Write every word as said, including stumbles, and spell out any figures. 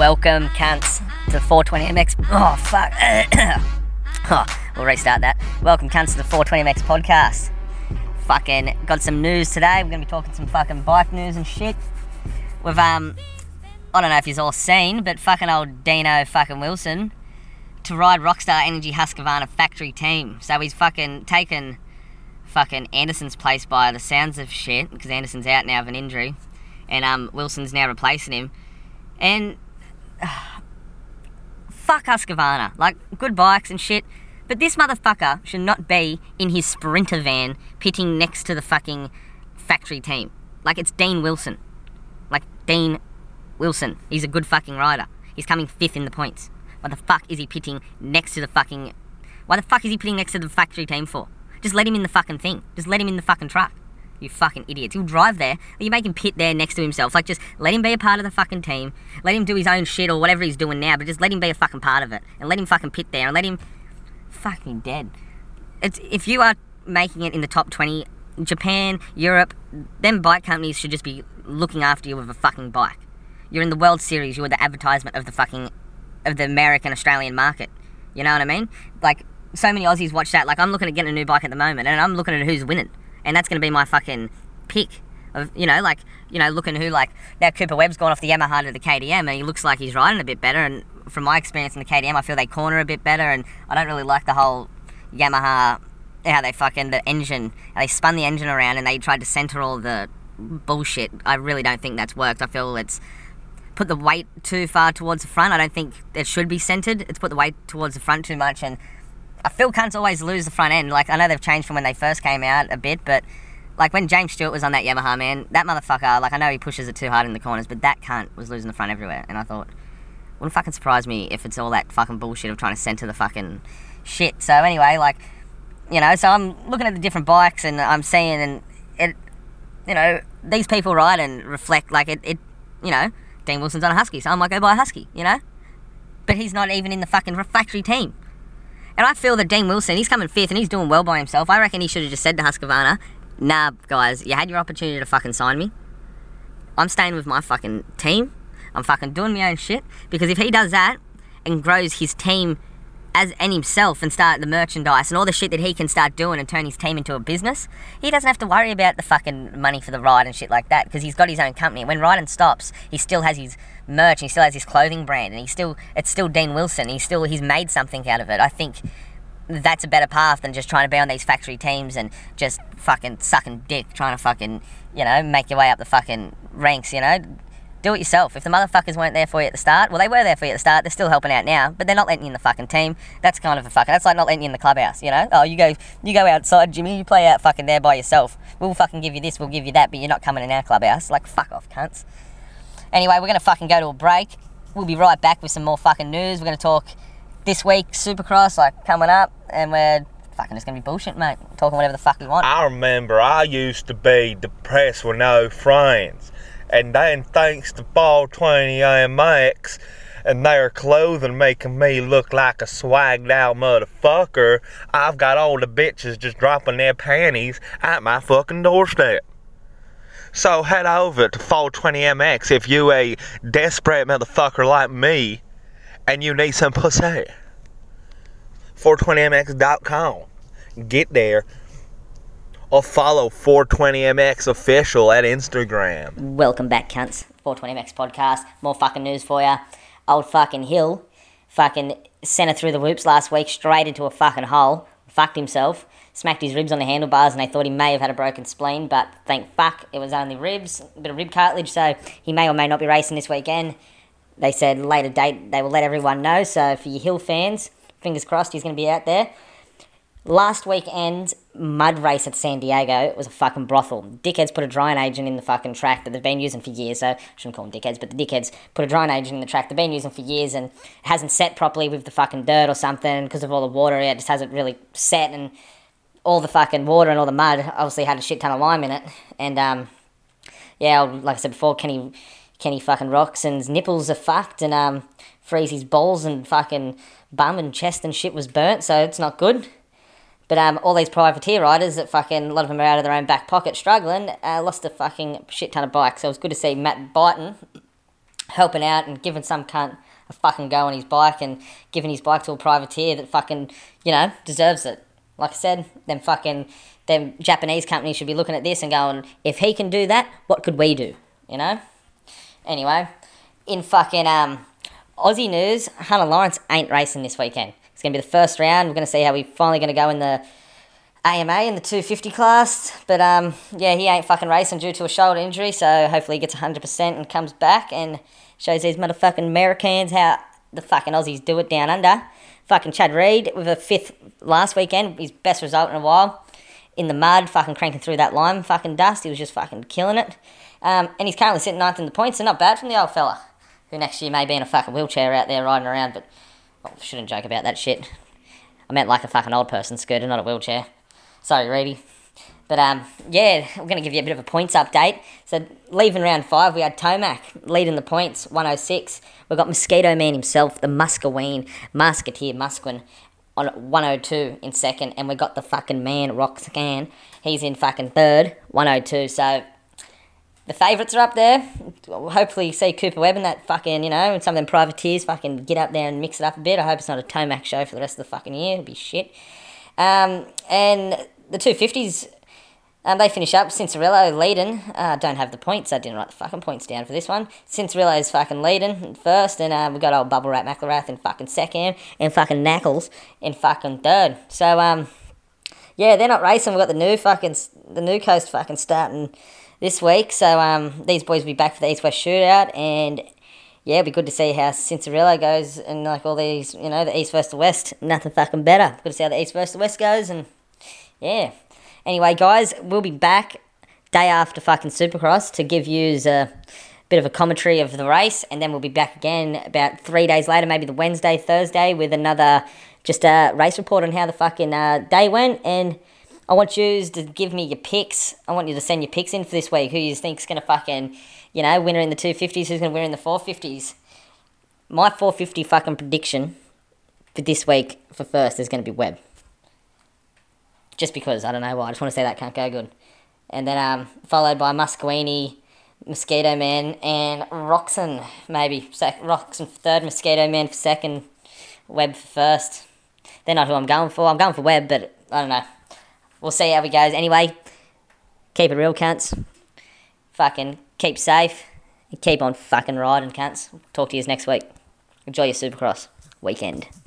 Welcome, cunts, to the four twenty M X. Oh, fuck. oh, we'll restart that. Welcome, cunts, to the four twenty M X podcast. Fucking got some news today. We're going to be talking some fucking bike news and shit. We've, um, I don't know if you've all seen, but fucking old Dino fucking Wilson to ride Rockstar Energy Husqvarna factory team. So he's fucking taken fucking Anderson's place by the sounds of shit, because Anderson's out now of an injury, and um, Wilson's now replacing him. And uh, fuck Husqvarna, like, good bikes and shit, but this motherfucker should not be in his Sprinter van pitting next to the fucking factory team. Like, it's Dean Wilson. Like, Dean Wilson. He's a good fucking rider. He's coming fifth in the points. What the fuck is he pitting next to the fucking... Why the fuck is he pitting next to the factory team for? Just let him in the fucking thing. Just let him in the fucking truck. You fucking idiots. He'll drive there. You make him pit there next to himself. Like, just let him be a part of the fucking team. Let him do his own shit or whatever he's doing now, but just let him be a fucking part of it. And let him fucking pit there and let him... Fucking dead. It's, if you are making it in the top twenty, Japan, Europe, them bike companies should just be looking after you with a fucking bike. You're in the World Series. You're the advertisement of the fucking... of the American, Australian market. You know what I mean? Like, so many Aussies watch that. Like, I'm looking at getting a new bike at the moment, and I'm looking at who's winning. And that's going to be my fucking pick. Of, you know, like, you know, looking who, like, now Cooper Webb's gone off the Yamaha to the K T M, and he looks like he's riding a bit better, and from my experience in the K T M, I feel they corner a bit better, and I don't really like the whole Yamaha, how they fucking, the engine, how they spun the engine around and they tried to center all the bullshit. I really don't think that's worked. I feel it's put the weight too far towards the front. I don't think it should be centered. It's put the weight towards the front too much, and I feel cunts always lose the front end. Like, I know they've changed from when they first came out a bit, but like when James Stewart was on that Yamaha, man, that motherfucker, like, I know he pushes it too hard in the corners, but that cunt was losing the front everywhere, and I thought, wouldn't fucking surprise me if it's all that fucking bullshit of trying to center the fucking shit. So anyway, like, you know, so I'm looking at the different bikes and I'm seeing, and it, you know, these people ride and reflect, like, it, it you know, Dean Wilson's on a Husky, so I might go buy a Husky, you know? But he's not even in the fucking factory team. And I feel that Dean Wilson, he's coming fifth and he's doing well by himself. I reckon he should have just said to Husqvarna, nah, guys, you had your opportunity to fucking sign me. I'm staying with my fucking team. I'm fucking doing my own shit. Because if he does that and grows his team as and himself and start the merchandise and all the shit that he can start doing and turn his team into a business, he doesn't have to worry about the fucking money for the ride and shit like that, because he's got his own company. When Ryden stops, he still has his merch, he still has his clothing brand, and he still it's still Dean Wilson. He's still he's made something out of it. I think that's a better path than just trying to be on these factory teams and just fucking sucking dick, trying to fucking, you know, make your way up the fucking ranks, you know. Do it yourself. If the motherfuckers weren't there for you at the start, well, they were there for you at the start, they're still helping out now, but they're not letting you in the fucking team. That's kind of a fucking, that's like not letting you in the clubhouse, you know? Oh, you go you go outside, Jimmy, you play out fucking there by yourself. We'll fucking give you this, we'll give you that, but you're not coming in our clubhouse. Like, fuck off, cunts. Anyway, we're gonna fucking go to a break. We'll be right back with some more fucking news. We're gonna talk this week, Supercross, like, coming up, and we're fucking just gonna be bullshit, mate. Talking whatever the fuck we want. I remember I used to be depressed with no friends. And then thanks to four twenty M X and their clothing making me look like a swagged out motherfucker, I've got all the bitches just dropping their panties at my fucking doorstep. So head over to four twenty M X if you a desperate motherfucker like me and you need some pussy. four twenty M X dot com. Get there. Or follow four twenty M X official at Instagram. Welcome back, cunts. four twenty M X podcast. More fucking news for ya. Old fucking Hill fucking sent it through the whoops last week, straight into a fucking hole. Fucked himself. Smacked his ribs on the handlebars, and they thought he may have had a broken spleen, but thank fuck it was only ribs, a bit of rib cartilage, so he may or may not be racing this weekend. They said later date they will let everyone know, so for you Hill fans, fingers crossed he's going to be out there. Last weekend's mud race at San Diego, it was a fucking brothel. Dickheads put a drying agent in the fucking track that they've been using for years, so I shouldn't call them dickheads, but the dickheads put a drying agent in the track they've been using for years, and it hasn't set properly with the fucking dirt or something because of all the water. It just hasn't really set, and all the fucking water and all the mud obviously had a shit ton of lime in it. And um, yeah, like I said before, Kenny Kenny fucking Roxon's nipples are fucked, and um, Freezy's balls and fucking bum and chest and shit was burnt, so it's not good. But um, all these privateer riders that fucking, a lot of them are out of their own back pocket struggling, uh, lost a fucking shit ton of bikes. So it was good to see Matt Byton helping out and giving some cunt a fucking go on his bike and giving his bike to a privateer that fucking, you know, deserves it. Like I said, them fucking, them Japanese companies should be looking at this and going, if he can do that, what could we do? You know? Anyway, in fucking um, Aussie news, Hunter Lawrence ain't racing this weekend. It's going to be the first round. We're going to see how we finally going to go in the A M A in the two fifty class. But um, yeah, he ain't fucking racing due to a shoulder injury, so hopefully he gets one hundred percent and comes back and shows these motherfucking Americans how the fucking Aussies do it down under. Fucking Chad Reed with a fifth last weekend, his best result in a while. In the mud, fucking cranking through that lime fucking dust. He was just fucking killing it. Um, and he's currently sitting ninth in the points, so not bad from the old fella, who next year may be in a fucking wheelchair out there riding around, but well, shouldn't joke about that shit. I meant like a fucking old person scooter, not a wheelchair. Sorry, Reedy. But um, yeah, I'm going to give you a bit of a points update. So leaving round five, we had Tomac leading the points, one oh six. We've got Mosquito Man himself, the Muscaween, Musketeer Musquin, on one oh two in second. And we got the fucking man, Roxanne. He's in fucking third, one oh two. So the favourites are up there. We'll hopefully see Cooper Webb and that fucking, you know, and some of them privateers fucking get up there and mix it up a bit. I hope it's not a Tomac show for the rest of the fucking year. It'll be shit. Um, and the two fifties... Um, they finish up, Cincerillo leading. Uh, don't have the points, I didn't write the fucking points down for this one. Cincerillo's fucking leading first, and uh, we got old Bubble Rat McElrath in fucking second, and fucking Knackles in fucking third. So, um, yeah, they're not racing. We've got the new fucking, the new coast fucking starting this week. So, um, these boys will be back for the East-West shootout, and yeah, it'll be good to see how Cincerillo goes, and like all these, you know, the East versus the West, nothing fucking better. Good to see how the East versus the West goes, and yeah. Anyway, guys, we'll be back day after fucking Supercross to give you a bit of a commentary of the race, and then we'll be back again about three days later, maybe the Wednesday, Thursday, with another just a race report on how the fucking uh, day went. And I want you to give me your picks. I want you to send your picks in for this week. Who you think's going to fucking, you know, winner in the two fifties, who's going to win in the four fifties. My four fifty fucking prediction for this week for first is going to be Webb. Just because, I don't know why, I just want to say that can't go good. And then um, followed by Musqueenie, Mosquito Man, and Roxon, maybe. Sec- Roxon for third, Mosquito Man for second, Webb for first. They're not who I'm going for. I'm going for Webb, but I don't know. We'll see how it goes. Anyway, keep it real, cunts. Fucking keep safe. And keep on fucking riding, cunts. Talk to you next week. Enjoy your Supercross weekend.